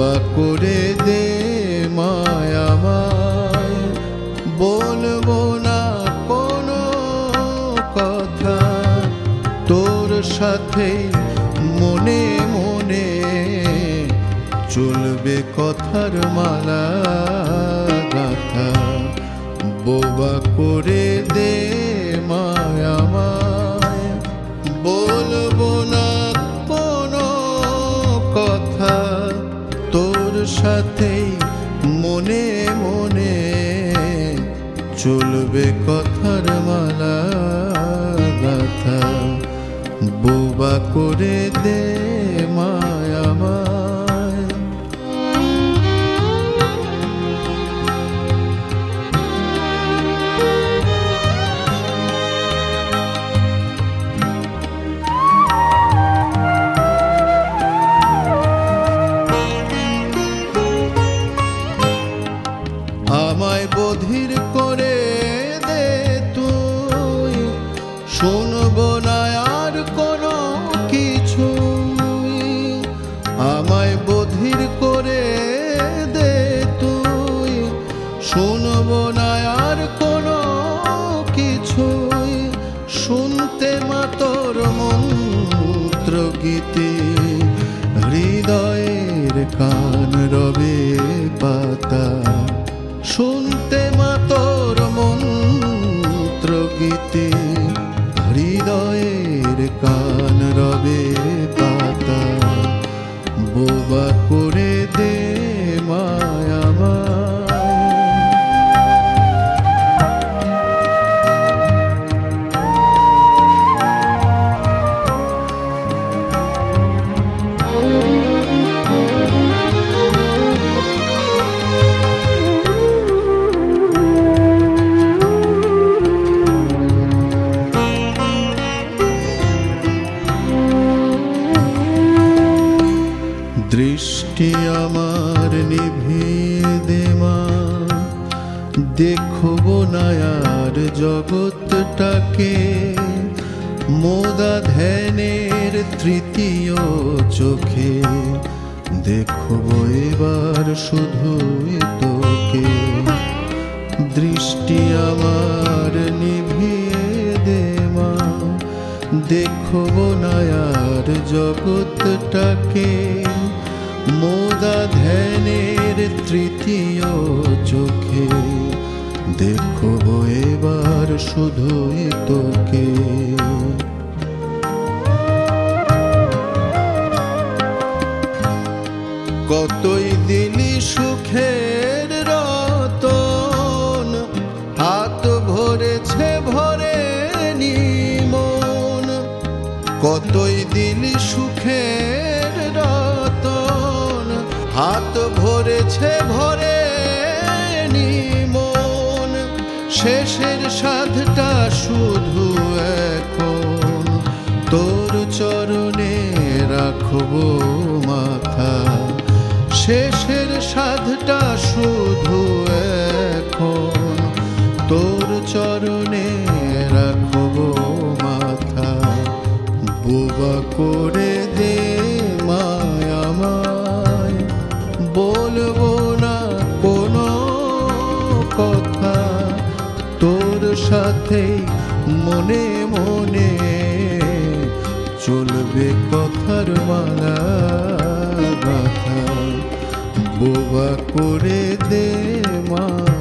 বোবা করে দে মায়ামায়, বলবো না কোনো কথা তোর সাথে মনে মনে, চলবে কথার মালা গাথা। বোবা করে দে মায়ামায়, বলবো না কোনো কথা তোর সাথে মনে মনে, চলবে কথার মালা গাথা। বোবা করে দে মায়ামায়। আমায় বধির করে দে তুই, শুনবো না আর কোনো কিছু। আমায় বধির করে দে তুই, শুনবো না আর কোনো কিছু। শুনতে মা তোর মন্ত্র গীতি, হৃদয়ের কান রবে পাতা। শুনতে মা তোর মন্ত্র গীতি, হৃদয়ের কান রবে পাতা। বোবা করে দে মায়ামায়। দৃষ্টি আমার নিভিয়ে দে মা, দেখবো না আর জগৎটাকে। মোদা ধ্যানের তৃতীয় চোখে, দেখবো এবার শুধুই তোকে। দৃষ্টি আমার নিভিয়ে দে মা, দেখবো না আর জগৎটাকে। মোদা ধ্যানের তৃতীয় চোখে, দেখবো এবার শুধুই তোকে। কতই দিলি সুখের রতন, হাত ভরেছে ভরে নি মন। কতই দিলি সুখের রতন, হাত ভরেছে ভরে নি মন। শেষের সাধটা শুধু এখন তোর চরণে রাখবো মাথা। শেষের সাধটা শুধু এখন তোর চরণে রাখবো মাথা। বোবা করে দে মায়ামায়, বলবো না কোনো কথা তোর সাথে মনে মনে, চলবে কথার মালা গাথা। বোবা করে দে মা।